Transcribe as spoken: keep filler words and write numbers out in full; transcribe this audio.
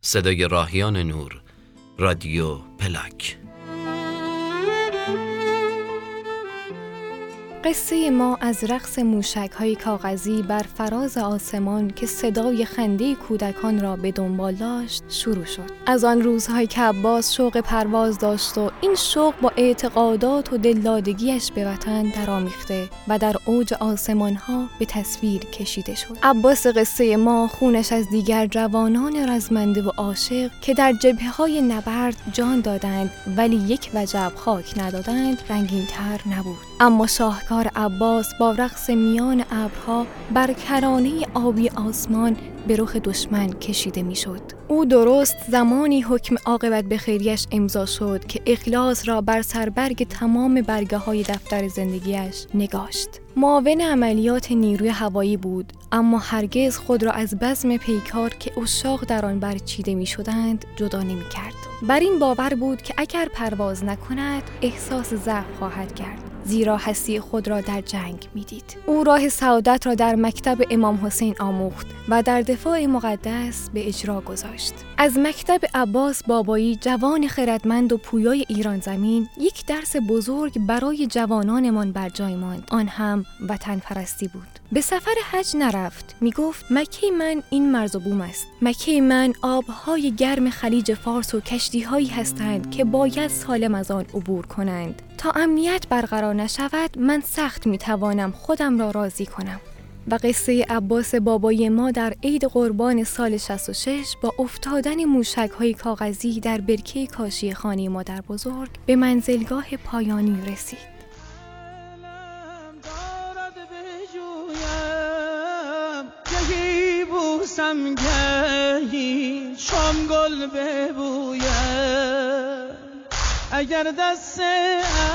صدای راهیان نور، رادیو پلاک. قصه ما از رقص موشک‌های کاغذی بر فراز آسمان که صدای خنده کودکان را به دنبال داشت شروع شد. از آن روزهایی که عباس شوق پرواز داشت و این شوق با اعتقادات و دلدادگیش به وطن درآمیخته و در اوج آسمان‌ها به تصویر کشیده شد. عباس قصه ما خونش از دیگر جوانان رزمنده و عاشق که در جبهه‌های نبرد جان دادند ولی یک وجب خاک ندادند رنگین‌تر نبود. اما شاهکار عباس با رقص میان ابرها بر کرانه آبی آسمان به رخ دشمن کشیده میشد. او درست زمانی حکم عاقبت به خیریش امضا شد که اخلاص را بر سربرگ تمام برگه های دفتر زندگیش نگاشت. معاون عملیات نیروی هوایی بود، اما هرگز خود را از بزم پیکار که عشاق در آن برچیده می شدند جدا نمی کرد. بر این باور بود که اگر پرواز نکند احساس ضعف خواهد کرد، زیرا هستی خود را در جنگ می دید. او راه سعادت را در مکتب امام حسین آموخت و در دفاع مقدس به اجرا گذاشت. از مکتب عباس بابایی، جوان خردمند و پویای ایران زمین، یک درس بزرگ برای جوانانمان بر جای ماند، آن هم وطن پرستی بود. به سفر حج نرفت، می گفت مکه من این مرز و بوم است. مکه من آبهای گرم خلیج فارس و کشتی‌هایی هستند که باید سالم از آن عبور کنند. تا امنیت برقرار نشود من سخت می توانم خودم را راضی کنم. و قصه عباس بابایی ما در عید قربان سال شصت و شش با افتادن موشک‌های کاغذی در برکه کاشی خانه مادر بزرگ به منزلگاه پایانی رسید. بوسم گهی شام گل ببویم، اگر دست